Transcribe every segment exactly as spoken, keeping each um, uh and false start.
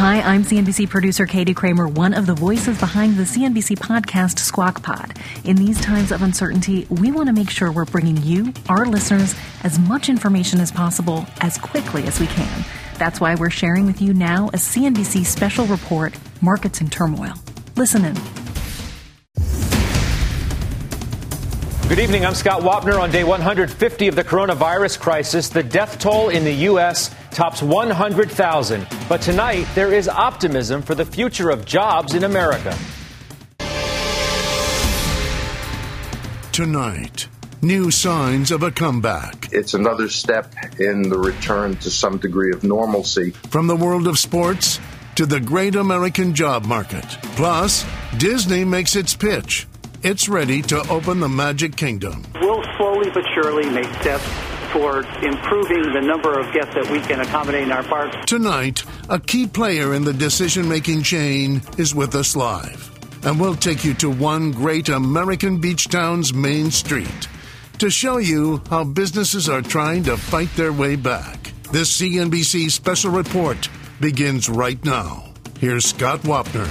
Hi, I'm C N B C producer Katie Kramer, one of the voices behind the C N B C podcast Squawk Pod. In these times of uncertainty, we want to make sure we're bringing you, our listeners, as much information as possible as quickly as we can. That's why we're sharing with you now a C N B C special report, Markets in Turmoil. Listen in. Good evening. I'm Scott Wapner. On day one hundred fifty of the coronavirus crisis, the death toll in the U S tops one hundred thousand. But tonight, there is optimism for the future of jobs in America. Tonight, new signs of a comeback. It's another step in the return to some degree of normalcy. From the world of sports to the great American job market. Plus, Disney makes its pitch. It's ready to open the Magic Kingdom. We'll slowly but surely make steps toward improving the number of guests that we can accommodate in our parks. Tonight, a key player in the decision-making chain is with us live. And we'll take you to one great American beach town's main street to show you how businesses are trying to fight their way back. This C N B C special report begins right now. Here's Scott Wapner.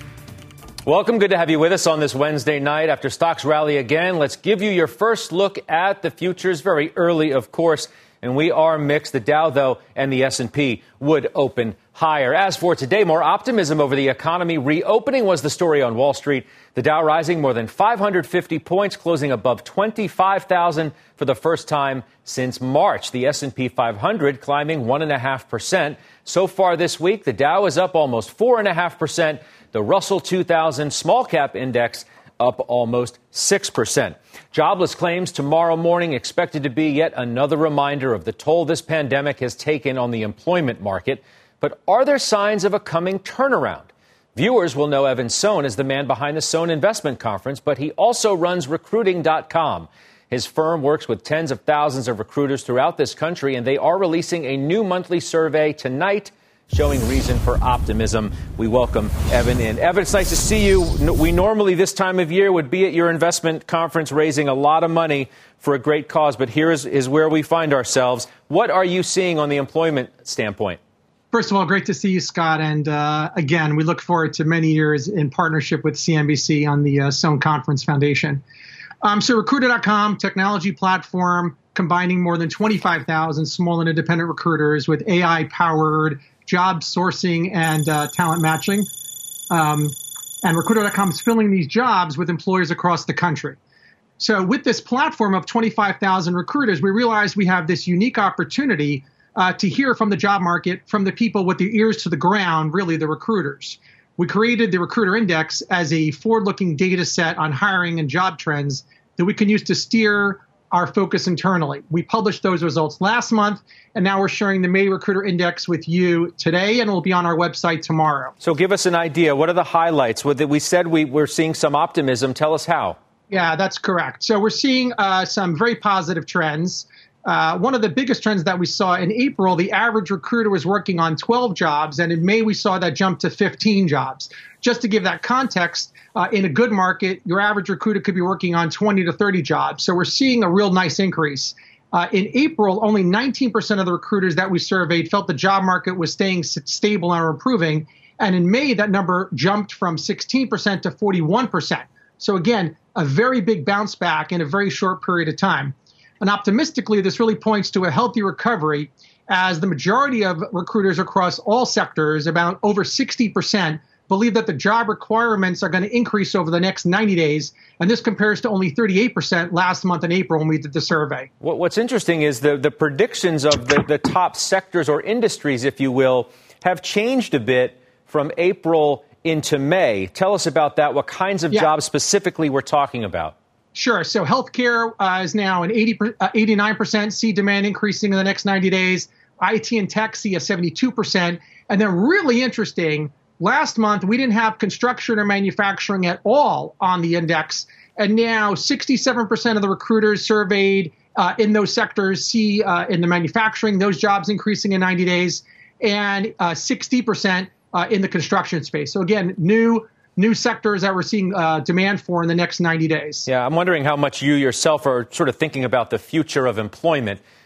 Welcome. Good to have you with us on this Wednesday night. After stocks rally again, let's give you your first look at the futures. Very early, of course, and we are mixed. The Dow, though, and the S and P would open higher. As for today, more optimism over the economy reopening was the story on Wall Street. The Dow rising more than five hundred fifty points, closing above twenty-five thousand for the first time since March. The S and P five hundred climbing one point five percent. So far this week, the Dow is up almost four point five percent. The Russell two thousand small cap index up almost six percent. Jobless claims tomorrow morning expected to be yet another reminder of the toll this pandemic has taken on the employment market. But are there signs of a coming turnaround? Viewers will know Evan Sohn as the man behind the Sohn Investment Conference, but he also runs recruiting dot com. His firm works with tens of thousands of recruiters throughout this country, and they are releasing a new monthly survey tonight showing reason for optimism. We welcome Evan in. Evan, it's nice to see you. We normally this time of year would be at your investment conference raising a lot of money for a great cause, but here is, is where we find ourselves. What are you seeing on the employment standpoint? First of all, great to see you, Scott. And uh, again, we look forward to many years in partnership with C N B C on the uh, Sohn Conference Foundation. Um, so recruiter dot com, technology platform, combining more than twenty-five thousand small and independent recruiters with A I-powered job sourcing and uh, talent matching. Um, and recruiter dot com is filling these jobs with employers across the country. So with this platform of twenty-five thousand recruiters, we realized we have this unique opportunity uh, to hear from the job market, from the people with their ears to the ground, really the recruiters. We created the Recruiter Index as a forward-looking data set on hiring and job trends that we can use to steer our focus internally. We published those results last month, and now we're sharing the May Recruiter Index with you today, and it will be on our website tomorrow. So give us an idea. What are the highlights? We said we were seeing some optimism. Tell us how. Yeah, that's correct. So we're seeing uh, some very positive trends. Uh, one of the biggest trends that we saw in April, the average recruiter was working on twelve jobs, and in May we saw that jump to fifteen jobs. Just to give that context, uh, in a good market, your average recruiter could be working on twenty to thirty jobs. So we're seeing a real nice increase. Uh, in April, only nineteen percent of the recruiters that we surveyed felt the job market was staying stable or improving. And in May, that number jumped from sixteen percent to forty-one percent. So again, a very big bounce back in a very short period of time. And optimistically, this really points to a healthy recovery as the majority of recruiters across all sectors, about over sixty percent, believe that the job requirements are going to increase over the next ninety days. And this compares to only thirty-eight percent last month in April when we did the survey. What's interesting is the, the predictions of the, the top sectors or industries, if you will, have changed a bit from April into May. Tell us about that. What kinds of yeah. jobs specifically we're talking about? Sure. So healthcare uh, is now an eighty, uh, eighty-nine percent, see demand increasing in the next ninety days. I T and tech see a seventy-two percent. And then really interesting, last month we didn't have construction or manufacturing at all on the index. And now sixty-seven percent of the recruiters surveyed uh, in those sectors see uh, in the manufacturing, those jobs increasing in ninety days, and uh, sixty percent uh, in the construction space. So again, new new sectors that we're seeing uh, demand for in the next ninety days. Yeah, I'm wondering how much you yourself are sort of thinking about the future of employment.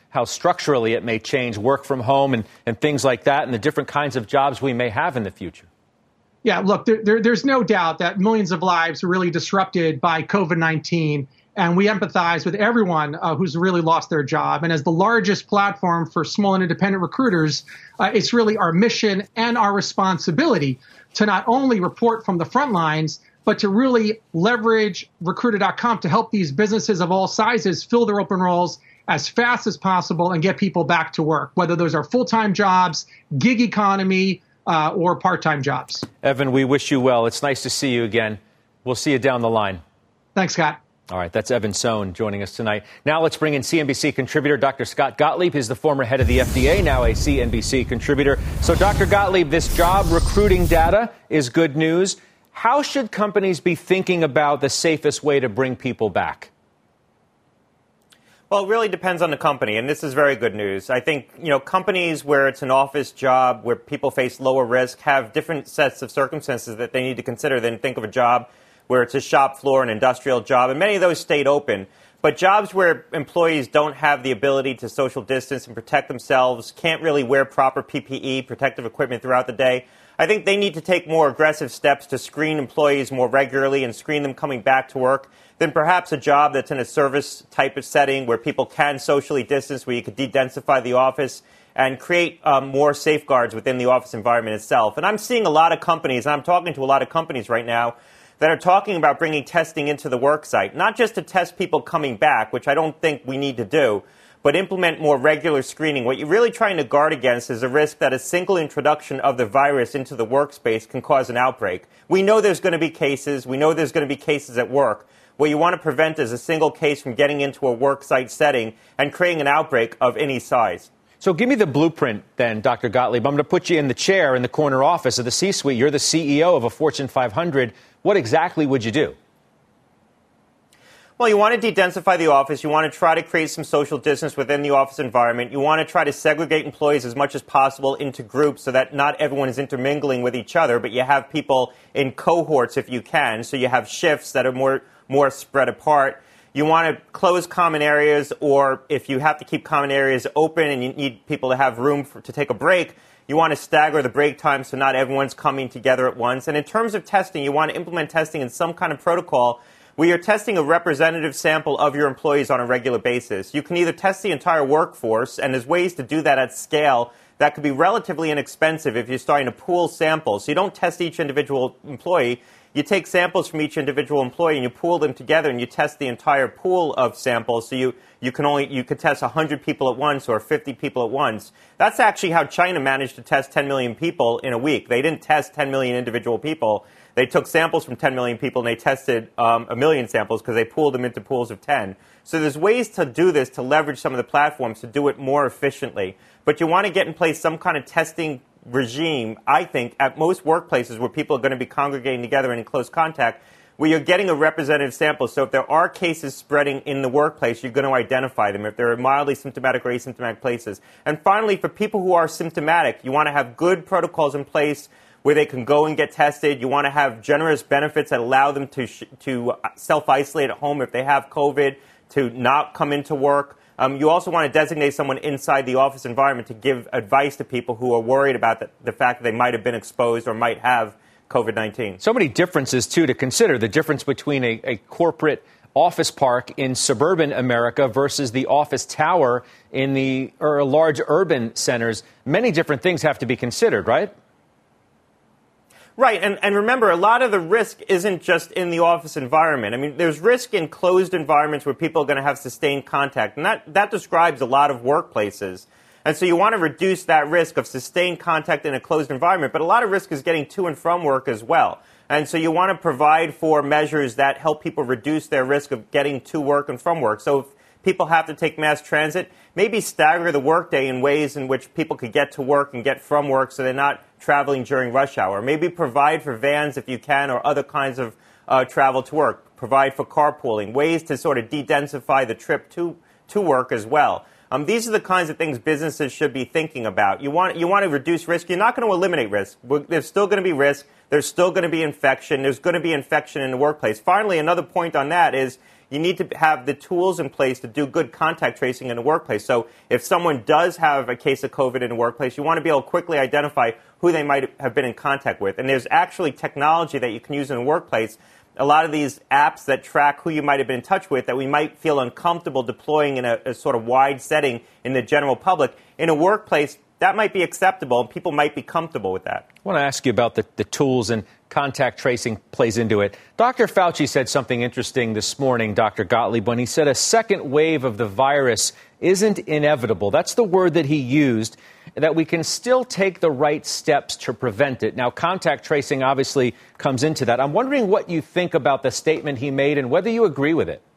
how structurally it may change work from home and, and things like that and the different kinds of jobs we may have in the future. Yeah, look, there, there, there's no doubt that millions of lives are really disrupted by COVID nineteen. And we empathize with everyone uh, who's really lost their job. And as the largest platform for small and independent recruiters, uh, it's really our mission and our responsibility to not only report from the front lines, but to really leverage recruiter dot com to help these businesses of all sizes fill their open roles as fast as possible and get people back to work, whether those are full-time jobs, gig economy, uh, or part-time jobs. Evan, we wish you well. It's nice to see you again. We'll see you down the line. Thanks, Scott. All right, that's Evan Sohn joining us tonight. Now let's bring in C N B C contributor Doctor Scott Gottlieb. He's the former head of the F D A, now a C N B C contributor. So, Doctor Gottlieb, this job recruiting data is good news. How should companies be thinking about the safest way to bring people back? Well, it really depends on the company, and this is very good news. I think, you know, companies where it's an office job, where people face lower risk, have different sets of circumstances that they need to consider than think of a job where it's a shop floor, an industrial job, and many of those stayed open. But jobs where employees don't have the ability to social distance and protect themselves, can't really wear proper P P E, protective equipment throughout the day, I think they need to take more aggressive steps to screen employees more regularly and screen them coming back to work than perhaps a job that's in a service type of setting where people can socially distance, where you could de-densify the office and create um, more safeguards within the office environment itself. And I'm seeing a lot of companies, and I'm talking to a lot of companies right now, that are talking about bringing testing into the work site, not just to test people coming back, which I don't think we need to do, but implement more regular screening. What you're really trying to guard against is a risk that a single introduction of the virus into the workspace can cause an outbreak. We know there's going to be cases. We know there's going to be cases at work. What you want to prevent is a single case from getting into a work site setting and creating an outbreak of any size. So give me the blueprint then, Doctor Gottlieb. I'm going to put you in the chair in the corner office of the C-suite. You're the C E O of a Fortune five hundred. What exactly would you do? Well, you want to de-densify the office. You want to try to create some social distance within the office environment. You want to try to segregate employees as much as possible into groups so that not everyone is intermingling with each other, but you have people in cohorts if you can. So you have shifts that are more, more spread apart. You want to close common areas, or if you have to keep common areas open and you need people to have room for, to take a break, you want to stagger the break time so not everyone's coming together at once. And in terms of testing, you want to implement testing in some kind of protocol where you're testing a representative sample of your employees on a regular basis. You can either test the entire workforce, and there's ways to do that at scale that could be relatively inexpensive if you're starting to pool samples. So you don't test each individual employee. You take samples from each individual employee and you pool them together and you test the entire pool of samples. So you, you can only you could test one hundred people at once or fifty people at once. That's actually how China managed to test ten million people in a week. They didn't test ten million individual people. They took samples from ten million people and they tested um, a million samples because they pooled them into pools of ten. So there's ways to do this, to leverage some of the platforms to do it more efficiently. But you want to get in place some kind of testing regime, I think, at most workplaces where people are going to be congregating together and in close contact, where you're getting a representative sample. So if there are cases spreading in the workplace, you're going to identify them if there are mildly symptomatic or asymptomatic places. And finally, for people who are symptomatic, you want to have good protocols in place where they can go and get tested. You want to have generous benefits that allow them to sh- to self-isolate at home if they have COVID, to not come into work. Um, you also want to designate someone inside the office environment to give advice to people who are worried about the, the fact that they might have been exposed or might have COVID nineteen. So many differences, too, to consider. The difference between a, a corporate office park in suburban America versus the office tower in the or large urban centers. Many different things have to be considered, right? Right, and, and remember, a lot of the risk isn't just in the office environment. I mean, there's risk in closed environments where people are going to have sustained contact, and that, that describes a lot of workplaces. And so you want to reduce that risk of sustained contact in a closed environment, but a lot of risk is getting to and from work as well. And so you want to provide for measures that help people reduce their risk of getting to work and from work. So if people have to take mass transit, maybe stagger the workday in ways in which people could get to work and get from work so they're not traveling during rush hour. Maybe provide for vans if you can, or other kinds of uh, travel to work. Provide for carpooling, ways to sort of de-densify the trip to, to work as well. Um, these are the kinds of things businesses should be thinking about. You want, you want to reduce risk. You're not going to eliminate risk. There's still going to be risk. There's still going to be infection. There's going to be infection in the workplace. Finally, another point on that is, you need to have the tools in place to do good contact tracing in the workplace. So if someone does have a case of COVID in the workplace, you want to be able to quickly identify who they might have been in contact with. And there's actually technology that you can use in the workplace. A lot of these apps that track who you might have been in touch with that we might feel uncomfortable deploying in a, a sort of wide setting in the general public. In a workplace, that might be acceptable, and people might be comfortable with that. I want to ask you about the, the tools, and contact tracing plays into it. Doctor Fauci said something interesting this morning, Doctor Gottlieb, when he said a second wave of the virus isn't inevitable. That's the word that he used, that we can still take the right steps to prevent it. Now, contact tracing obviously comes into that. I'm wondering what you think about the statement he made and whether you agree with it.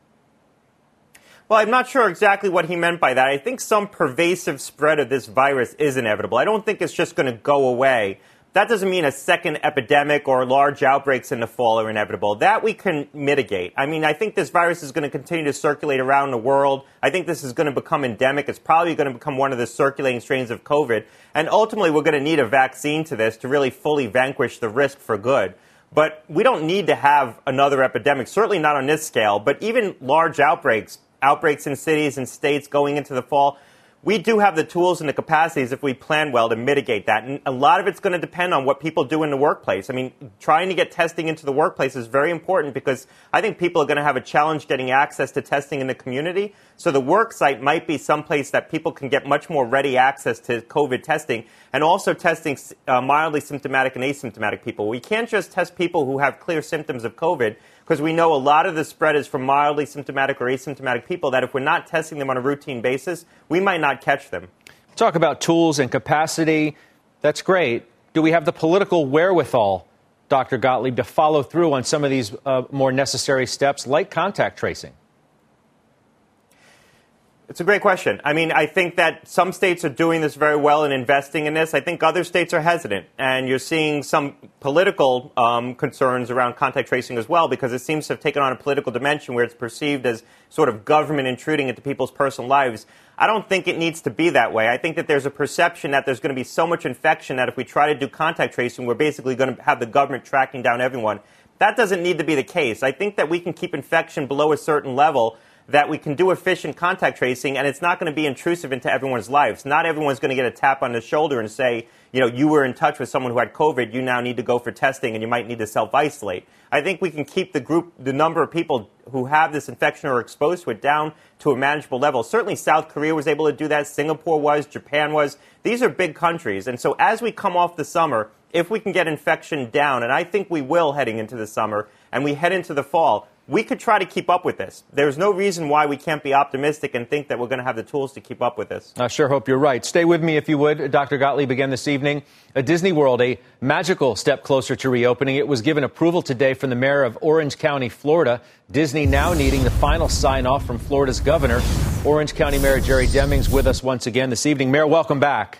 Well, I'm not sure exactly what he meant by that. I think some pervasive spread of this virus is inevitable. I don't think it's just going to go away. That doesn't mean a second epidemic or large outbreaks in the fall are inevitable. That we can mitigate. I mean, I think this virus is going to continue to circulate around the world. I think this is going to become endemic. It's probably going to become one of the circulating strains of COVID. And ultimately, we're going to need a vaccine to this to really fully vanquish the risk for good. But we don't need to have another epidemic, certainly not on this scale. But even large outbreaks, outbreaks in cities and states going into the fall, we do have the tools and the capacities if we plan well to mitigate that. And a lot of it's going to depend on what people do in the workplace. I mean, trying to get testing into the workplace is very important because I think people are going to have a challenge getting access to testing in the community. So the work site might be someplace that people can get much more ready access to COVID testing and also testing uh, mildly symptomatic and asymptomatic people. We can't just test people who have clear symptoms of COVID, because we know a lot of the spread is from mildly symptomatic or asymptomatic people that if we're not testing them on a routine basis, we might not catch them. Talk about tools and capacity. That's great. Do we have the political wherewithal, Doctor Gottlieb, to follow through on some of these uh, more necessary steps like contact tracing? It's a great question. I mean, I think that some states are doing this very well and investing in this. I think other states are hesitant. And you're seeing some political um, concerns around contact tracing as well, because it seems to have taken on a political dimension where it's perceived as sort of government intruding into people's personal lives. I don't think it needs to be that way. I think that there's a perception that there's going to be so much infection that if we try to do contact tracing, we're basically going to have the government tracking down everyone. That doesn't need to be the case. I think that we can keep infection below a certain level, that we can do efficient contact tracing, and it's not going to be intrusive into everyone's lives. Not everyone's going to get a tap on the shoulder and say, you know, you were in touch with someone who had COVID, you now need to go for testing, and you might need to self-isolate. I think we can keep the group, the number of people who have this infection or are exposed to it down to a manageable level. Certainly South Korea was able to do that. Singapore was. Japan was. These are big countries. And so as we come off the summer, if we can get infection down, and I think we will heading into the summer, and we head into the fall, we could try to keep up with this. There's no reason why we can't be optimistic and think that we're going to have the tools to keep up with this. I sure hope you're right. Stay with me, if you would. Doctor Gottlieb, again this evening. A Disney World, a magical step closer to reopening. It was given approval today from the mayor of Orange County, Florida. Disney now needing the final sign-off from Florida's governor. Orange County Mayor Jerry Demings with us once again this evening. Mayor, welcome back.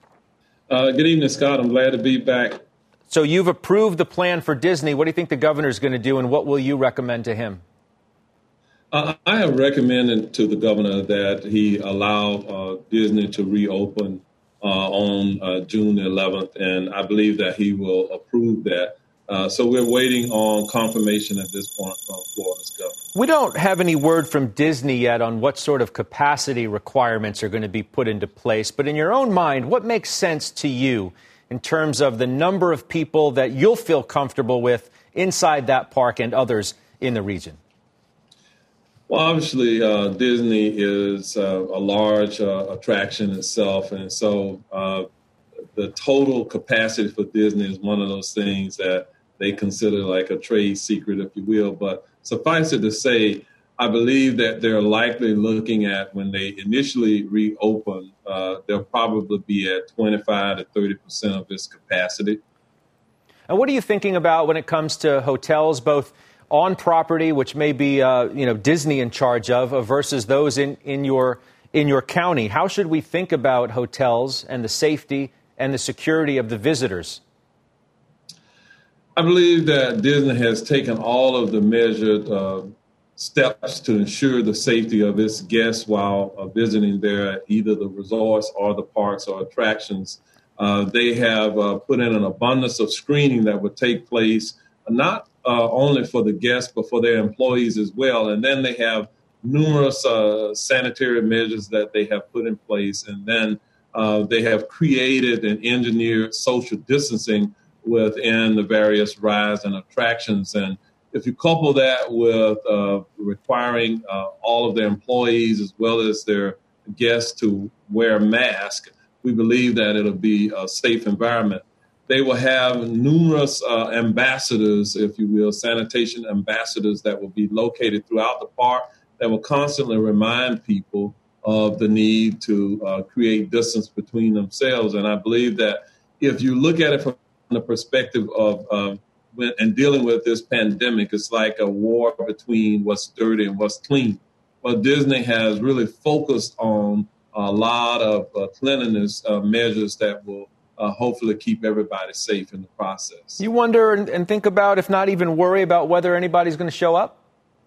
Uh, good evening, Scott. I'm glad to be back. So you've approved the plan for Disney. What do you think the governor is going to do, and what will you recommend to him? Uh, I have recommended to the governor that he allow uh, Disney to reopen uh, on uh, June eleventh, and I believe that he will approve that. Uh, so we're waiting on confirmation at this point from Florida's governor. We don't have any word from Disney yet on what sort of capacity requirements are going to be put into place. But in your own mind, what makes sense to you in terms of the number of people that you'll feel comfortable with inside that park and others in the region? Well, obviously, uh, Disney is uh, a large uh, attraction itself. And so uh, the total capacity for Disney is one of those things that they consider like a trade secret, if you will. But suffice it to say, I believe that they're likely looking at, when they initially reopen, uh, they'll probably be at twenty-five to thirty percent of its capacity. And what are you thinking about when it comes to hotels, both on property, which may be uh, you know Disney in charge of, uh, versus those in, in your in your county? How should we think about hotels and the safety and the security of the visitors? I believe that Disney has taken all of the measured uh, steps to ensure the safety of its guests while uh, visiting there, either the resorts or the parks or attractions. Uh, they have uh, put in an abundance of screening that would take place not uh, only for the guests, but for their employees as well. And then they have numerous uh, sanitary measures that they have put in place. And then uh, they have created and engineered social distancing within the various rides and attractions. And if you couple that with uh, requiring uh, all of their employees as well as their guests to wear masks, we believe that it'll be a safe environment. They will have numerous uh, ambassadors, if you will, sanitation ambassadors that will be located throughout the park that will constantly remind people of the need to uh, create distance between themselves. And I believe that if you look at it from the perspective of uh, when, and dealing with this pandemic, it's like a war between what's dirty and what's clean. But Disney has really focused on a lot of uh, cleanliness uh, measures that will uh, hopefully keep everybody safe in the process. You wonder and, and think about, if not even worry about whether anybody's going to show up?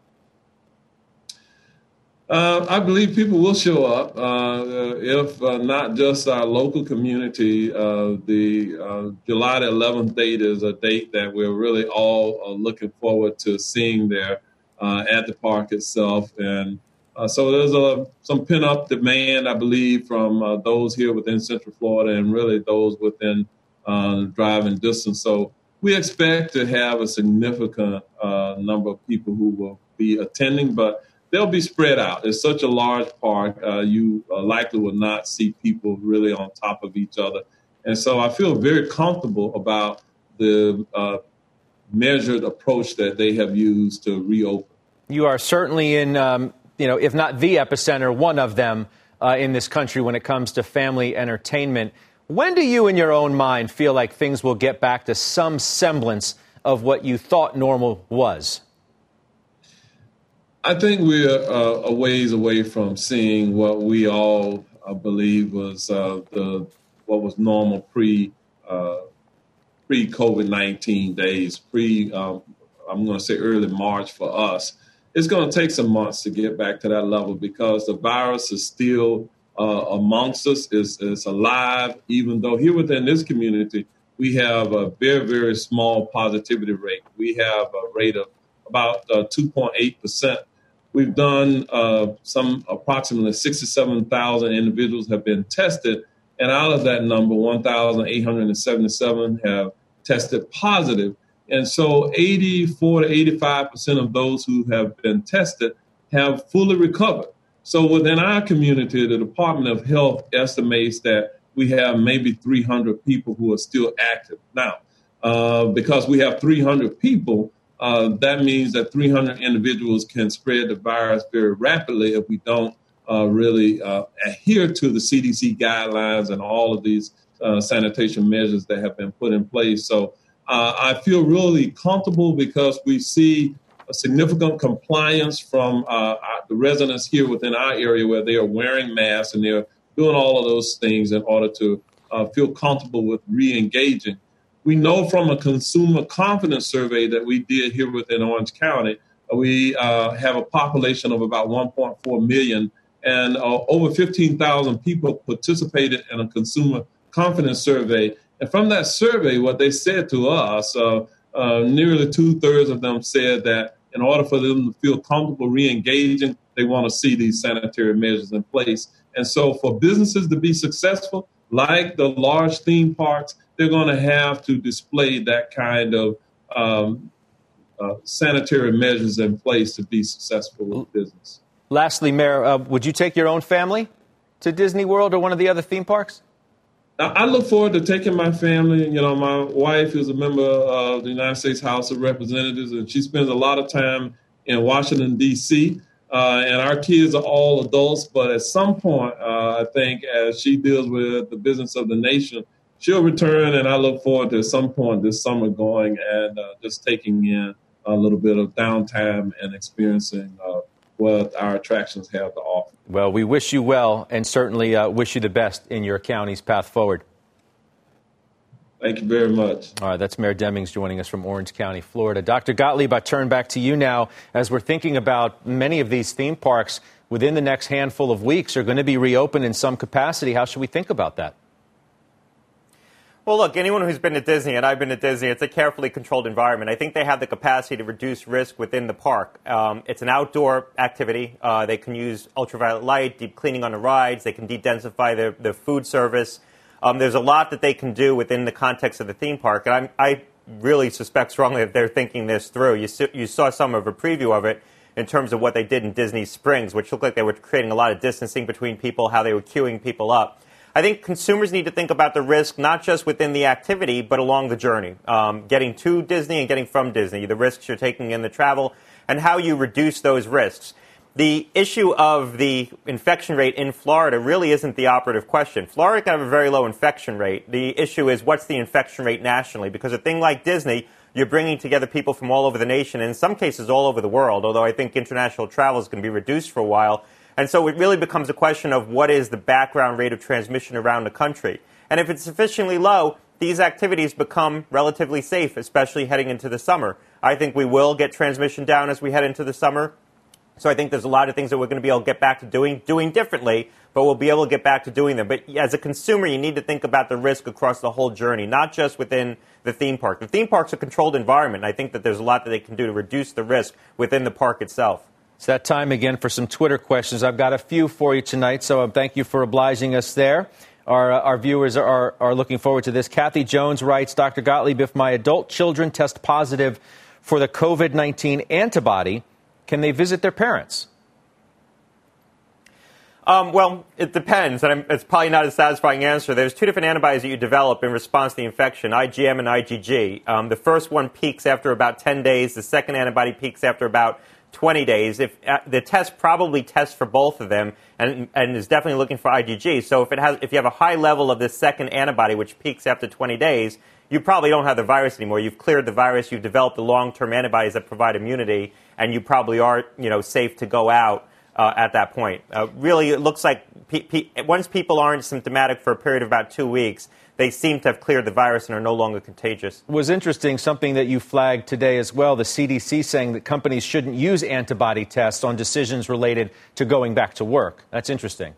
Uh, I believe people will show up, uh, if uh, not just our local community. Uh, the uh, July the eleventh date is a date that we're really all uh, looking forward to seeing there uh, at the park itself. And uh, so there's a, some pent-up demand, I believe, from uh, those here within Central Florida and really those within uh, driving distance. So we expect to have a significant uh, number of people who will be attending, but they'll be spread out. It's such a large park. Uh, you uh, likely will not see people really on top of each other. And so I feel very comfortable about the uh, measured approach that they have used to reopen. You are certainly in, um, you know, if not the epicenter, one of them uh, in this country when it comes to family entertainment. When do you, in your own mind, feel like things will get back to some semblance of what you thought normal was? I think we're uh, a ways away from seeing what we all uh, believe was uh, the what was normal pre uh, pre COVID nineteen days, pre um, I'm going to say early March for us. It's going to take some months to get back to that level because the virus is still uh, amongst us, is is alive. Even though here within this community we have a very very small positivity rate, we have a rate of about uh, two point eight percent. We've done uh, some approximately sixty-seven thousand individuals have been tested. And out of that number, one thousand eight hundred seventy-seven have tested positive. And so eighty-four to eighty-five percent of those who have been tested have fully recovered. So within our community, the Department of Health estimates that we have maybe three hundred people who are still active. Now, uh, because we have three hundred people, Uh, that means that three hundred individuals can spread the virus very rapidly if we don't uh, really uh, adhere to the C D C guidelines and all of these uh, sanitation measures that have been put in place. So uh, I feel really comfortable because we see a significant compliance from uh, our, the residents here within our area where they are wearing masks and they're doing all of those things in order to uh, feel comfortable with re-engaging. We know from a consumer confidence survey that we did here within Orange County, we uh, have a population of about one point four million, and uh, over fifteen thousand people participated in a consumer confidence survey. And from that survey, what they said to us, uh, uh, nearly two-thirds of them said that in order for them to feel comfortable re-engaging, they want to see these sanitary measures in place. And so for businesses to be successful, like the large theme parks, they're going to have to display that kind of um, uh, sanitary measures in place to be successful with business. Lastly, Mayor, uh, would you take your own family to Disney World or one of the other theme parks? Now, I look forward to taking my family. You know, my wife is a member of the United States House of Representatives, and she spends a lot of time in Washington, D C, Uh, and our kids are all adults. But at some point, uh, I think as she deals with the business of the nation, she'll return, and I look forward to at some point this summer going and uh, just taking in a little bit of downtime and experiencing uh, what our attractions have to offer. Well, we wish you well and certainly uh, wish you the best in your county's path forward. Thank you very much. All right, that's Mayor Demings joining us from Orange County, Florida. Doctor Gottlieb, I turn back to you now as we're thinking about many of these theme parks within the next handful of weeks are going to be reopened in some capacity. How should we think about that? Well, look, anyone who's been to Disney, and I've been to Disney, it's a carefully controlled environment. I think they have the capacity to reduce risk within the park. Um, it's an outdoor activity. Uh, they can use ultraviolet light, deep cleaning on the rides. They can de-densify their, their food service. Um, there's a lot that they can do within the context of the theme park. And I'm, I really suspect strongly that they're thinking this through. You, you saw some of a preview of it in terms of what they did in Disney Springs, which looked like they were creating a lot of distancing between people, how they were queuing people up. I think consumers need to think about the risk not just within the activity, but along the journey. Um, getting to Disney and getting from Disney, the risks you're taking in the travel, and how you reduce those risks. The issue of the infection rate in Florida really isn't the operative question. Florida can have a very low infection rate. The issue is what's the infection rate nationally? Because a thing like Disney, you're bringing together people from all over the nation, and in some cases all over the world, although I think international travel is going to be reduced for a while. And so it really becomes a question of what is the background rate of transmission around the country. And if it's sufficiently low, these activities become relatively safe, especially heading into the summer. I think we will get transmission down as we head into the summer. So I think there's a lot of things that we're going to be able to get back to doing, doing differently, but we'll be able to get back to doing them. But as a consumer, you need to think about the risk across the whole journey, not just within the theme park. The theme park's a controlled environment. I think that there's a lot that they can do to reduce the risk within the park itself. It's that time again for some Twitter questions. I've got a few for you tonight, so thank you for obliging us there. Our, uh, our viewers are, are looking forward to this. Kathy Jones writes, Doctor Gottlieb, if my adult children test positive for the COVID nineteen antibody, can they visit their parents? Um, well, it depends, and I'm, it's probably not a satisfying answer. There's two different antibodies that you develop in response to the infection, I G M and I G G. Um, the first one peaks after about ten days. The second antibody peaks after about twenty days. If uh, the test probably tests for both of them and, and is definitely looking for I G G. So if it has, if you have a high level of this second antibody, which peaks after twenty days, you probably don't have the virus anymore. You've cleared the virus. You've developed the long-term antibodies that provide immunity, and you probably are, you know, safe to go out uh, at that point. Uh, really, it looks like pe- pe- once people aren't symptomatic for a period of about two weeks, they seem to have cleared the virus and are no longer contagious. It was interesting, something that you flagged today as well, the C D C saying that companies shouldn't use antibody tests on decisions related to going back to work. That's interesting.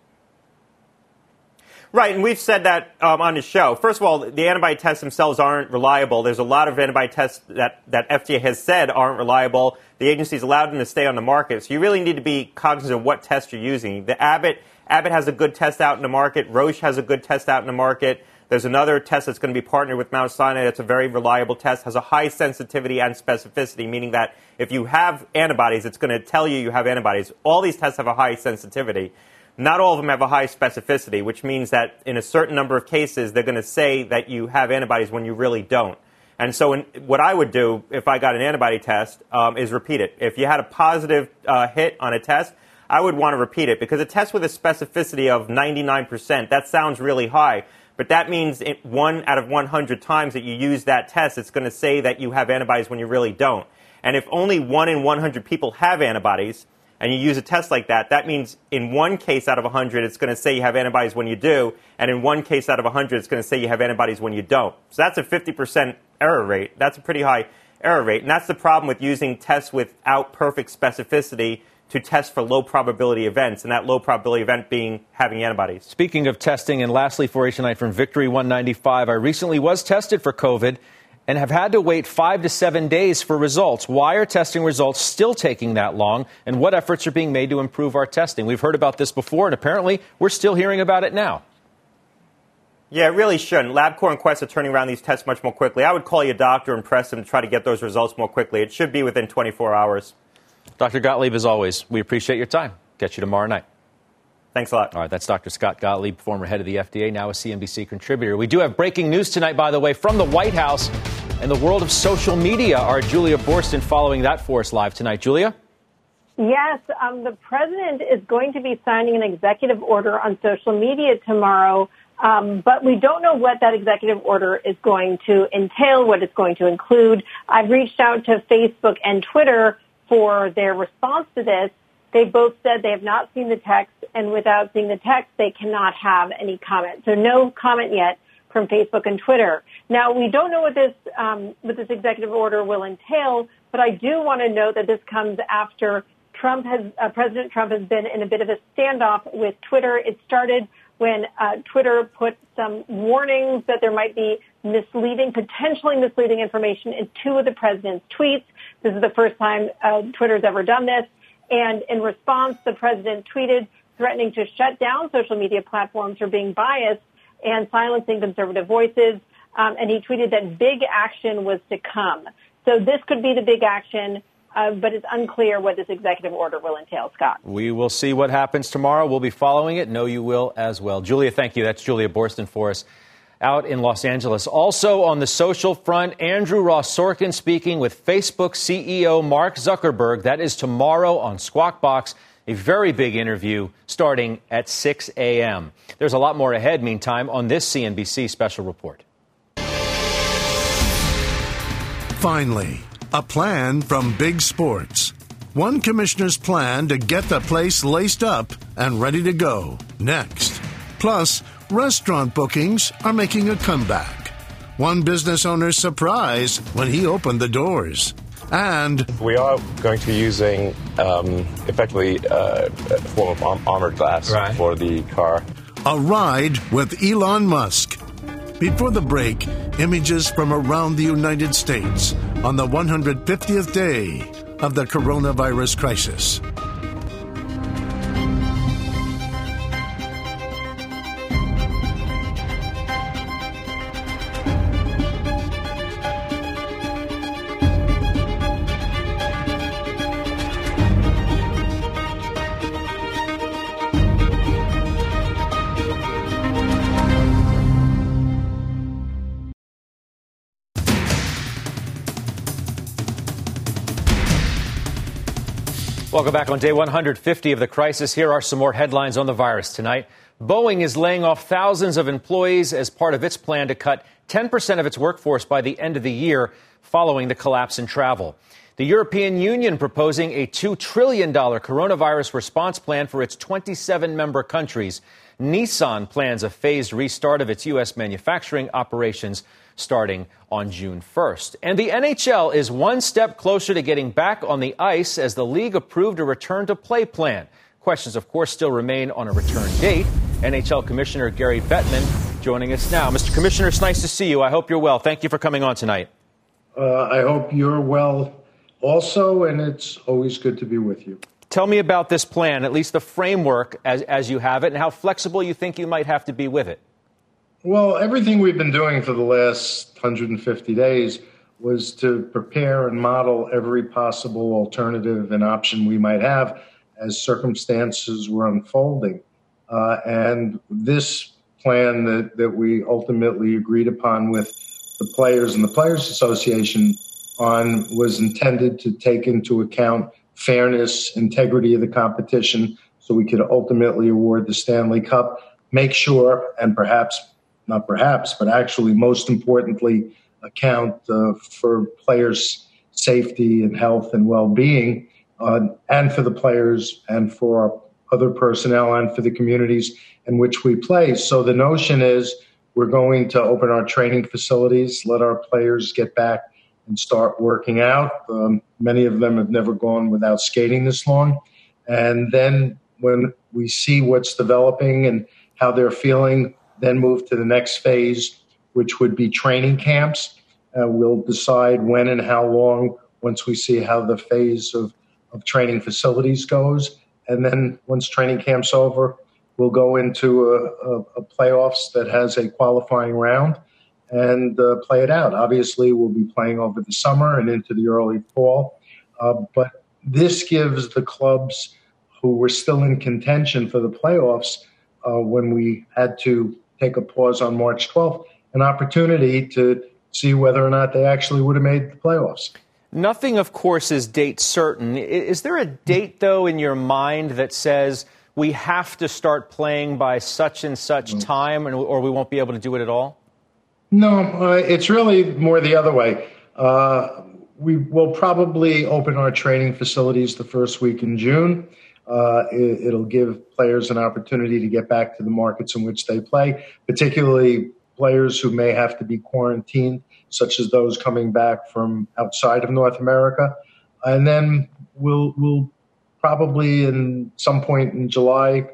Right, and we've said that um, on the show. First of all, the antibody tests themselves aren't reliable. There's a lot of antibody tests that, that F D A has said aren't reliable. The agency's allowed them to stay on the market. So you really need to be cognizant of what test you're using. The Abbott, Abbott has a good test out in the market. Roche has a good test out in the market. There's another test that's going to be partnered with Mount Sinai that's a very reliable test, has a high sensitivity and specificity, meaning that if you have antibodies, it's going to tell you you have antibodies. All these tests have a high sensitivity. Not all of them have a high specificity, which means that in a certain number of cases, they're going to say that you have antibodies when you really don't. And so in, what I would do if I got an antibody test um, is repeat it. If you had a positive uh, hit on a test, I would want to repeat it, because a test with a specificity of ninety-nine percent, that sounds really high. But that means it, one out of one hundred times that you use that test, it's going to say that you have antibodies when you really don't. And if only one in one hundred people have antibodies, and you use a test like that, that means in one case out of one hundred, it's going to say you have antibodies when you do, and in one case out of one hundred, it's going to say you have antibodies when you don't. So that's a fifty percent error rate. That's a pretty high error rate, and that's the problem with using tests without perfect specificity to test for low probability events, and that low probability event being having antibodies. Speaking of testing, and lastly for you tonight from Victory one ninety-five, I recently was tested for COVID and have had to wait five to seven days for results. Why are testing results still taking that long, and what efforts are being made to improve our testing? We've heard about this before, and apparently we're still hearing about it now. Yeah, it really shouldn't. LabCorp and Quest are turning around these tests much more quickly. I would call your doctor and press them to try to get those results more quickly. It should be within twenty-four hours. Doctor Gottlieb, as always, we appreciate your time. Catch you tomorrow night. Thanks a lot. All right, that's Doctor Scott Gottlieb, former head of the F D A, now a C N B C contributor. We do have breaking news tonight, by the way, from the White House and the world of social media. Our Julia Boorstin following that for us live tonight. Julia? Yes, um, the president is going to be signing an executive order on social media tomorrow, um, but we don't know what that executive order is going to entail, what it's going to include. I've reached out to Facebook and Twitter for their response to this. They both said they have not seen the text, and without seeing the text, they cannot have any comment. So no comment yet from Facebook and Twitter. Now, we don't know what this um, what this executive order will entail, but I do want to note that this comes after Trump has uh, President Trump has been in a bit of a standoff with Twitter. It started when uh, Twitter put some warnings that there might be misleading, potentially misleading information in two of the president's tweets. This is the first time uh, Twitter's ever done this. And in response, the president tweeted threatening to shut down social media platforms for being biased and silencing conservative voices. Um, and he tweeted that big action was to come. So this could be the big action. Uh, but it's unclear what this executive order will entail, Scott. We will see what happens tomorrow. We'll be following it. Know you will as well. Julia, thank you. That's Julia Boorstin for us out in Los Angeles. Also on the social front, Andrew Ross Sorkin speaking with Facebook C E O Mark Zuckerberg. That is tomorrow on Squawk Box. A very big interview starting at six a.m. There's a lot more ahead, meantime, on this C N B C special report. Finally, a plan from Big Sports. One commissioner's plan to get the place laced up and ready to go. Next. Plus, restaurant bookings are making a comeback. One business owner's surprise when he opened the doors. And we are going to be using um, effectively uh, a form of arm- armored glass right. for the car. A ride with Elon Musk. Before the break, images from around the United States on the one hundred fiftieth day of the coronavirus crisis. Welcome back on day one hundred fifty of the crisis. Here are some more headlines on the virus tonight. Boeing is laying off thousands of employees as part of its plan to cut ten percent of its workforce by the end of the year following the collapse in travel. The European Union proposing a two trillion dollars coronavirus response plan for its twenty-seven member countries. Nissan plans a phased restart of its U S manufacturing operations starting on June first. And the N H L is one step closer to getting back on the ice as the league approved a return-to-play plan. Questions, of course, still remain on a return date. N H L Commissioner Gary Bettman joining us now. Mister Commissioner, it's nice to see you. I hope you're well. Thank you for coming on tonight. Uh, I hope you're well also, and it's always good to be with you. Tell me about this plan, at least the framework as, as you have it, and how flexible you think you might have to be with it. Well, everything we've been doing for the last one hundred fifty days was to prepare and model every possible alternative and option we might have as circumstances were unfolding. Uh, and this plan that, that we ultimately agreed upon with the players and the Players Association on was intended to take into account fairness, integrity of the competition, so we could ultimately award the Stanley Cup, make sure, and perhaps, not perhaps, but actually most importantly, account uh, for players' safety and health and well-being, uh, and for the players and for other personnel and for the communities in which we play. So the notion is we're going to open our training facilities, let our players get back and start working out. Um, many of them have never gone without skating this long. And then when we see what's developing and how they're feeling, then move to the next phase, which would be training camps. Uh, we'll decide when and how long once we see how the phase of, of training facilities goes. And then once training camp's over, we'll go into a, a, a playoffs that has a qualifying round and uh, play it out. Obviously, we'll be playing over the summer and into the early fall. Uh, but this gives the clubs who were still in contention for the playoffs uh, when we had to take a pause on March twelfth, an opportunity to see whether or not they actually would have made the playoffs. Nothing, of course, is date certain. Is there a date, though, in your mind that says we have to start playing by such and such mm-hmm. time, or we won't be able to do it at all? No, uh, it's really more the other way. Uh, we will probably open our training facilities the first week in June. Uh, it, it'll give players an opportunity to get back to the markets in which they play, particularly players who may have to be quarantined, such as those coming back from outside of North America. And then we'll, we'll probably in some point in July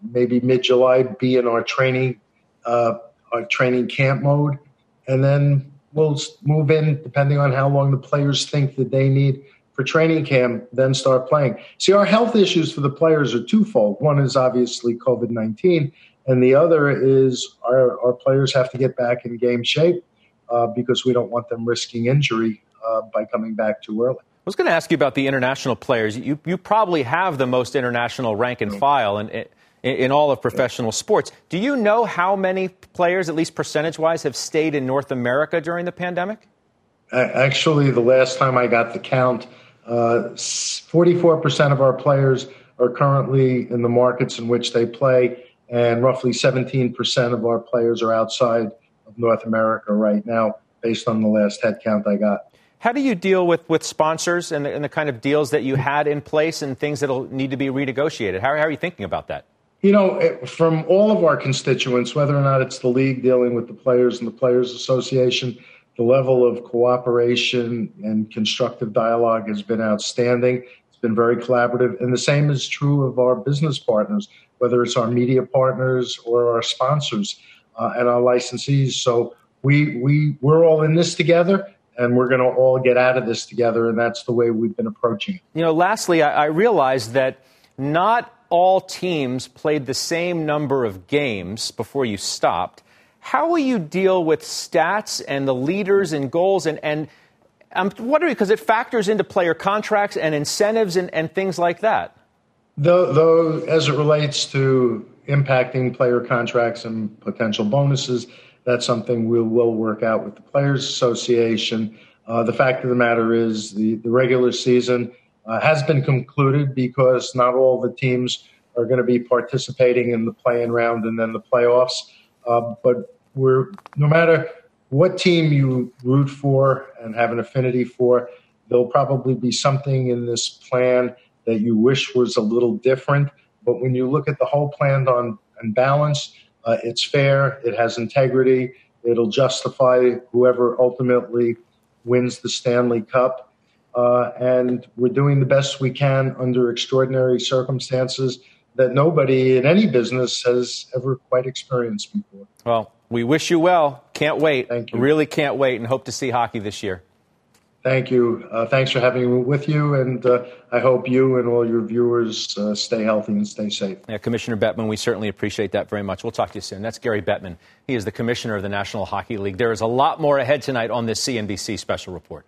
maybe mid-July, be in our training, uh, our training camp mode, and then we'll move in depending on how long the players think that they need for training camp, then start playing. See, our health issues for the players are twofold. One is obviously COVID nineteen, and the other is our, our players have to get back in game shape uh, because we don't want them risking injury uh, by coming back too early. I was going to ask you about the international players. You you probably have the most international rank and file in, in, in all of professional sports. Do you know how many players, at least percentage-wise, have stayed in North America during the pandemic? Actually, the last time I got the count, uh, forty-four percent of our players are currently in the markets in which they play, and roughly seventeen percent of our players are outside of North America right now, based on the last head count I got. How do you deal with, with sponsors and the, and the kind of deals that you had in place and things that will need to be renegotiated? How, how are you thinking about that? You know, from all of our constituents, whether or not it's the league dealing with the players and the Players Association, the level of cooperation and constructive dialogue has been outstanding. It's been very collaborative. And the same is true of our business partners, whether it's our media partners or our sponsors uh, and our licensees. So we, we, we're all in this together. And we're going to all get out of this together, and that's the way we've been approaching it. You know, lastly, I, I realized that not all teams played the same number of games before you stopped. How will you deal with stats and the leaders and goals? And, and I'm wondering, because it factors into player contracts and incentives and, and things like that. Though, though, as it relates to impacting player contracts and potential bonuses, that's something we will work out with the Players Association. Uh, the fact of the matter is the, the regular season uh, has been concluded because not all the teams are going to be participating in the play-in round and then the playoffs. Uh, but we're no matter what team you root for and have an affinity for, there'll probably be something in this plan that you wish was a little different. But when you look at the whole plan on, on balance, Uh, it's fair. It has integrity. It'll justify whoever ultimately wins the Stanley Cup. Uh, and we're doing the best we can under extraordinary circumstances that nobody in any business has ever quite experienced before. Well, we wish you well. Can't wait. Thank you. Really can't wait, and hope to see hockey this year. Thank you. Uh, thanks for having me with you, and uh, I hope you and all your viewers uh, stay healthy and stay safe. Yeah, Commissioner Bettman, we certainly appreciate that very much. We'll talk to you soon. That's Gary Bettman. He is the commissioner of the National Hockey League. There is a lot more ahead tonight on this C N B C special report.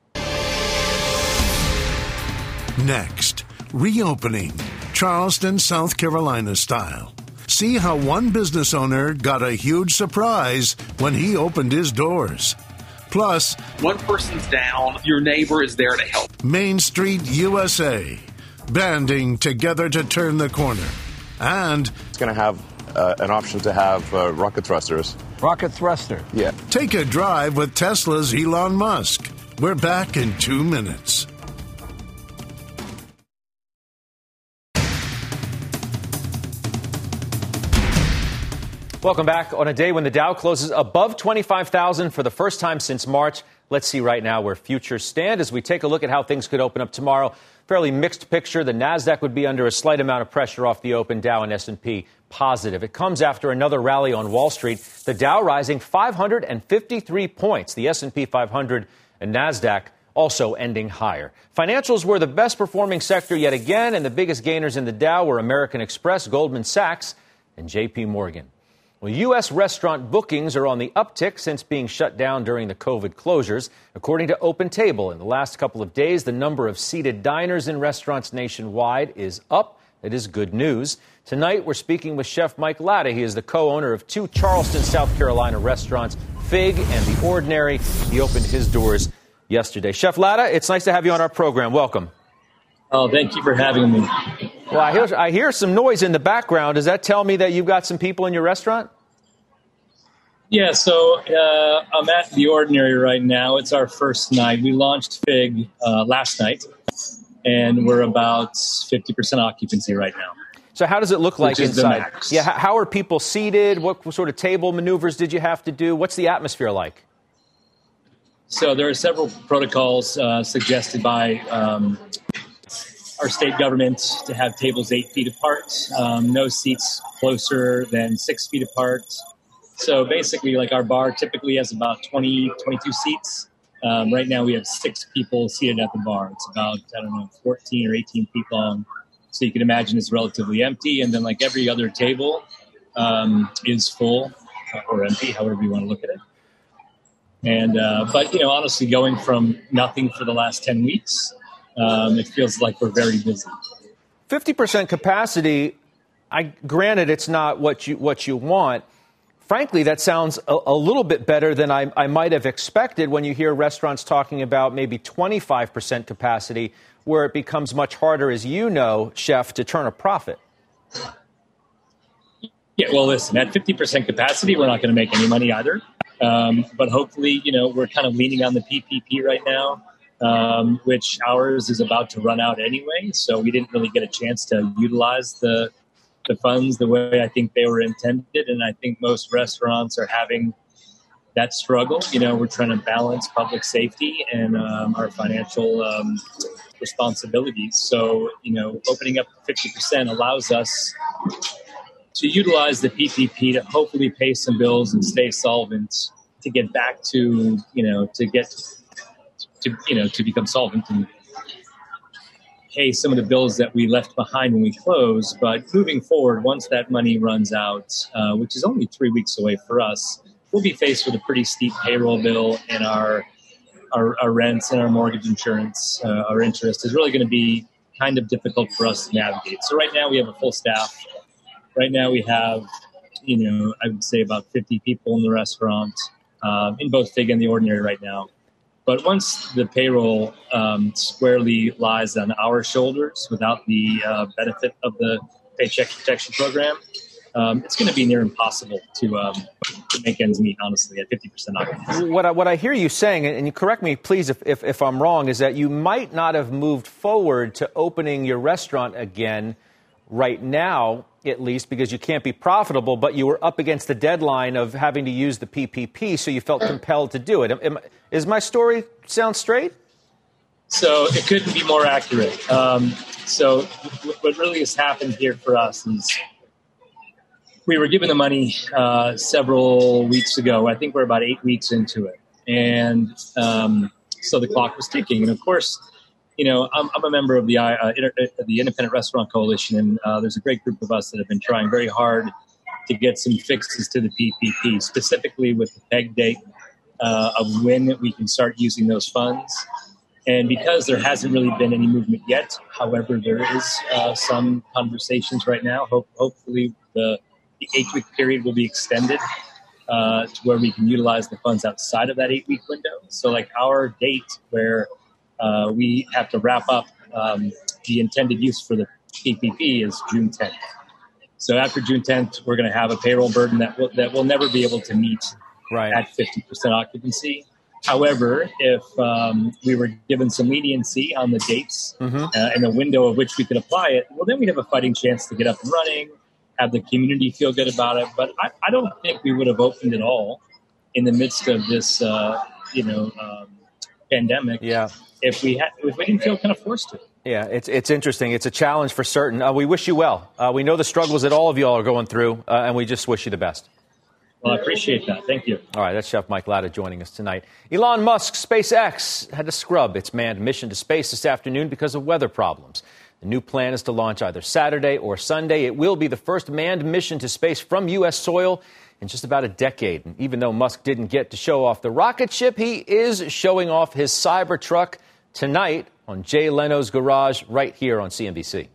Next, reopening, Charleston, South Carolina style. See how one business owner got a huge surprise when he opened his doors. Plus, one person's down, your neighbor is there to help. Main Street U S A, banding together to turn the corner. And it's going to have uh, an option to have uh, rocket thrusters. Rocket thruster? Yeah. Take a drive with Tesla's Elon Musk. We're back in two minutes. Welcome back. On a day when the Dow closes above twenty-five thousand for the first time since March, let's see right now where futures stand as we take a look at how things could open up tomorrow. Fairly mixed picture. The Nasdaq would be under a slight amount of pressure off the open. Dow and S and P positive. It comes after another rally on Wall Street. The Dow rising five hundred fifty-three points. The S and P five hundred and Nasdaq also ending higher. Financials were the best performing sector yet again, and the biggest gainers in the Dow were American Express, Goldman Sachs, and J P Morgan. Well, U S restaurant bookings are on the uptick since being shut down during the COVID closures. According to OpenTable, in the last couple of days, the number of seated diners in restaurants nationwide is up. It is good news. Tonight, we're speaking with Chef Mike Latta. He is the co-owner of two Charleston, South Carolina restaurants, Fig and The Ordinary. He opened his doors yesterday. Chef Latta, it's nice to have you on our program. Welcome. Oh, thank you for having me. Well, I hear, I hear some noise in the background. Does that tell me that you've got some people in your restaurant? Yeah, so uh, I'm at The Ordinary right now. It's our first night. We launched Fig uh, last night, and we're about fifty percent occupancy right now. So how does it look like Which is inside? the max. Yeah, how are people seated? What sort of table maneuvers did you have to do? What's the atmosphere like? So there are several protocols uh, suggested by um, our state government to have tables eight feet apart, um, no seats closer than six feet apart. So basically, like our bar typically has about twenty, twenty-two seats. Um, right now we have six people seated at the bar. It's about, I don't know, fourteen or eighteen feet long. So you can imagine it's relatively empty. And then like every other table um, is full or empty, however you want to look at it. And, uh, but, you know, honestly, going from nothing for the last ten weeks, um, it feels like we're very busy. fifty percent capacity, I granted it's not what you what you want. Frankly, that sounds a, a little bit better than I, I might have expected when you hear restaurants talking about maybe twenty-five percent capacity, where it becomes much harder, as you know, Chef, to turn a profit. Yeah, well, listen, at fifty percent capacity, we're not going to make any money either. Um, but hopefully, you know, we're kind of leaning on the P P P right now, um, which ours is about to run out anyway. So we didn't really get a chance to utilize the the funds the way I think they were intended. And I think most restaurants are having that struggle. You know, we're trying to balance public safety and um, our financial um, responsibilities. So, you know, opening up fifty percent allows us to utilize the P P P to hopefully pay some bills and stay solvent to get back to, you know, to get to, you know, to become solvent and pay some of the bills that we left behind when we closed. But moving forward, once that money runs out, uh, which is only three weeks away for us, we'll be faced with a pretty steep payroll bill, and our our, our rents and our mortgage insurance, uh, our interest is really going to be kind of difficult for us to navigate. So right now we have a full staff. Right now we have, you know, I would say about fifty people in the restaurant, um, in both Fig and The Ordinary right now. But once the payroll um, squarely lies on our shoulders without the uh, benefit of the Paycheck Protection Program, um, it's going to be near impossible to, um, to make ends meet, honestly, at fifty percent occupancy. What I, what I hear you saying, and you correct me, please, if, if, if I'm wrong, is that you might not have moved forward to opening your restaurant again right now, at least, because you can't be profitable, but you were up against the deadline of having to use the P P P, so you felt compelled to do it. Am, is my story sound straight? So it couldn't be more accurate. Um, so what really has happened here for us is we were given the money uh, several weeks ago. I think we're about eight weeks into it. And um, so the clock was ticking. And, of course, you know, I'm, I'm a member of the uh, inter, the Independent Restaurant Coalition, and uh, there's a great group of us that have been trying very hard to get some fixes to the P P P, specifically with the peg date uh, of when we can start using those funds. And because there hasn't really been any movement yet, however, there is uh, some conversations right now. Hope, hopefully the, the eight-week period will be extended uh, to where we can utilize the funds outside of that eight-week window. So like our date where Uh, we have to wrap up um, the intended use for the P P P is June tenth. So after June tenth, we're going to have a payroll burden that will, that we'll never be able to meet right. at fifty percent occupancy. However, if um, we were given some leniency on the dates mm-hmm. uh, and the window of which we could apply it, well, then we'd have a fighting chance to get up and running, have the community feel good about it. But I, I don't think we would have opened it all in the midst of this, uh, you know, um, pandemic. Yeah. If we had, if we didn't feel kind of forced to. Yeah, it's it's interesting. It's a challenge for certain. Uh, we wish you well. Uh, we know the struggles that all of you all are going through, uh, and we just wish you the best. Well, I appreciate that. Thank you. All right, that's Chef Mike Latta joining us tonight. Elon Musk, SpaceX, had to scrub its manned mission to space this afternoon because of weather problems. The new plan is to launch either Saturday or Sunday. It will be the first manned mission to space from U S soil in just about a decade. And even though Musk didn't get to show off the rocket ship, he is showing off his Cybertruck tonight on Jay Leno's Garage right here on C N B C.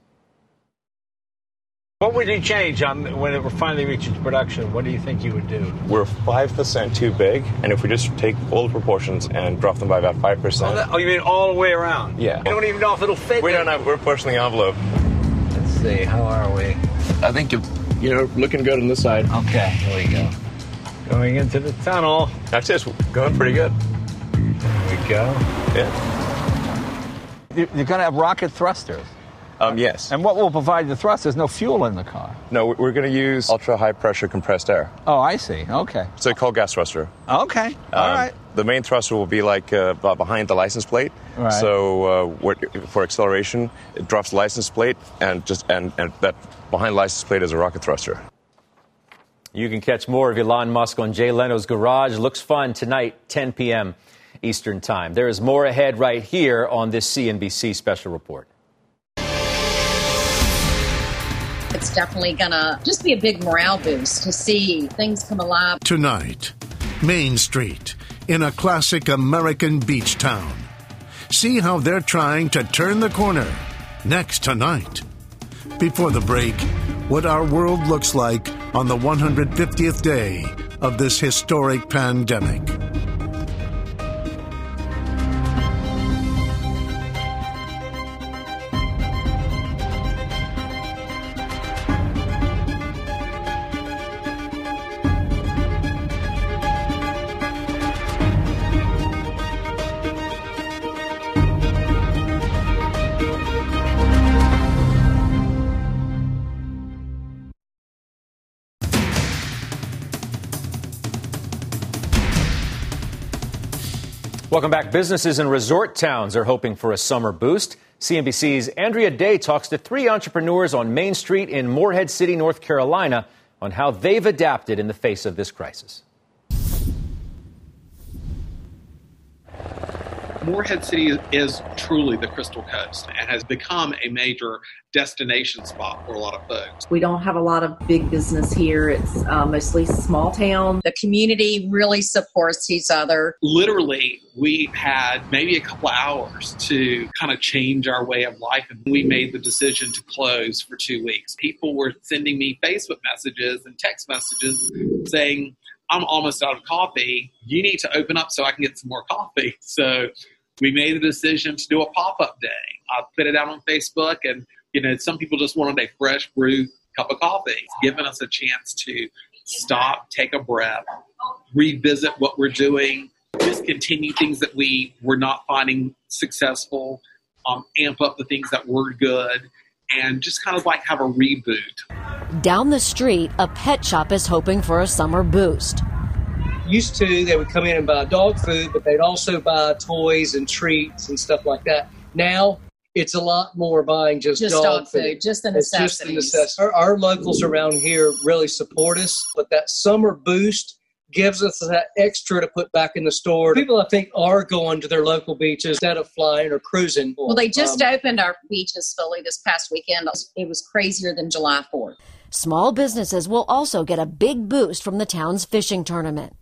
What would you change on when it finally reaches production? What do you think you would do? We're five percent too big, and if we just take all the proportions and drop them by about five percent. Oh, that, oh, you mean all the way around? Yeah. You don't even know if it'll fit? We don't know. We're pushing the envelope. Let's see. How are we? I think you're, you're looking good on this side. Okay. Here we go. Going into the tunnel. That's it. Going pretty good. There we go. Yeah. You're going to have rocket thrusters. Um, yes. And what will provide the thrust? There's no fuel in the car. No, we're going to use ultra-high pressure compressed air. Oh, I see. Okay. It's a cold gas thruster. Okay. All um, right. The main thruster will be like uh, behind the license plate. Right. So uh, for acceleration, it drops the license plate, and just and, and that behind license plate is a rocket thruster. You can catch more of Elon Musk on Jay Leno's Garage. Looks fun tonight, ten p.m. Eastern Time. There is more ahead right here on this C N B C special report. It's definitely going to just be a big morale boost to see things come alive. Tonight, Main Street, in a classic American beach town. See how they're trying to turn the corner next tonight. Before the break, what our world looks like on the one hundred fiftieth day of this historic pandemic. Welcome back. Businesses in resort towns are hoping for a summer boost. C N B C's Andrea Day talks to three entrepreneurs on Main Street in Morehead City, North Carolina, on how they've adapted in the face of this crisis. Morehead City is truly the Crystal Coast and has become a major destination spot for a lot of folks. We don't have a lot of big business here. It's uh, mostly small town. The community really supports each other. Literally, we had maybe a couple of hours to kind of change our way of life, and we made the decision to close for two weeks. People were sending me Facebook messages and text messages saying, I'm almost out of coffee. You need to open up so I can get some more coffee. So we made the decision to do a pop-up day. I put it out on Facebook, and you know, some people just wanted a fresh brewed cup of coffee. It's given us a chance to stop, take a breath, revisit what we're doing, discontinue things that we were not finding successful, um, amp up the things that were good, and just kind of like have a reboot. Down the street, a pet shop is hoping for a summer boost. Used to, they would come in and buy dog food, but they'd also buy toys and treats and stuff like that. Now, it's a lot more buying just, just dog, dog food. food. Just the it's necessities. Just the necessities. Our, our locals around here really support us, but that summer boost gives us that extra to put back in the store. People, I think, are going to their local beaches instead of flying or cruising. Well, they just um, opened our beaches fully this past weekend. It was crazier than July fourth. Small businesses will also get a big boost from the town's fishing tournament.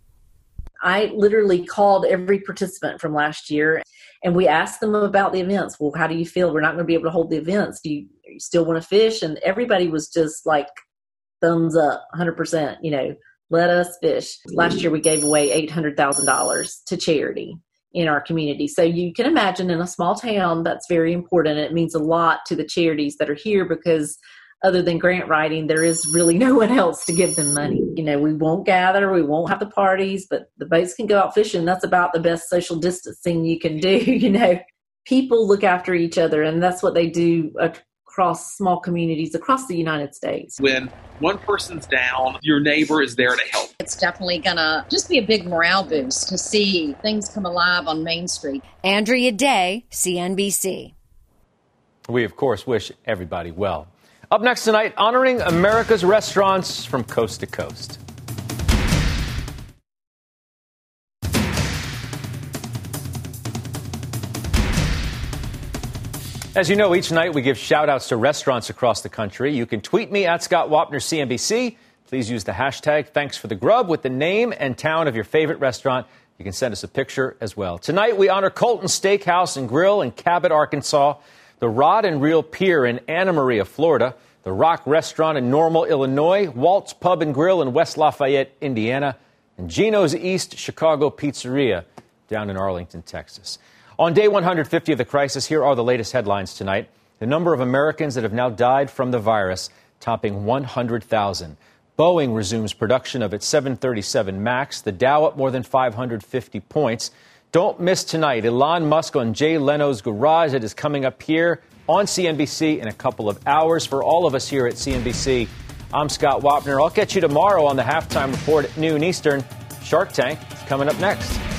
I literally called every participant from last year, and we asked them about the events. Well, how do you feel? We're not going to be able to hold the events. Do you, do you still want to fish? And everybody was just like, thumbs up, one hundred percent, you know, let us fish. Last year, we gave away eight hundred thousand dollars to charity in our community. So you can imagine in a small town, that's very important. It means a lot to the charities that are here because other than grant writing, there is really no one else to give them money. You know, we won't gather, we won't have the parties, but the boats can go out fishing. That's about the best social distancing you can do. You know, people look after each other, and that's what they do across small communities across the United States. When one person's down, your neighbor is there to help. It's definitely going to just be a big morale boost to see things come alive on Main Street. Andrea Day, C N B C. We, of course, wish everybody well. Up next tonight, honoring America's restaurants from coast to coast. As you know, each night we give shout-outs to restaurants across the country. You can tweet me at Scott Wapner, C N B C. Please use the hashtag Thanks for the Grub with the name and town of your favorite restaurant. You can send us a picture as well. Tonight, we honor Colton Steakhouse and Grill in Cabot, Arkansas, the Rod and Reel Pier in Anna Maria, Florida, the Rock Restaurant in Normal, Illinois, Walt's Pub and Grill in West Lafayette, Indiana, and Gino's East Chicago Pizzeria down in Arlington, Texas. On day one hundred fifty of the crisis, here are the latest headlines tonight. The number of Americans that have now died from the virus topping one hundred thousand. Boeing resumes production of its seven thirty-seven MAX, the Dow up more than five hundred fifty points. Don't miss tonight Elon Musk on Jay Leno's Garage. It is coming up here on C N B C in a couple of hours. For all of us here at C N B C, I'm Scott Wapner. I'll catch you tomorrow on the Halftime Report at noon Eastern. Shark Tank is coming up next.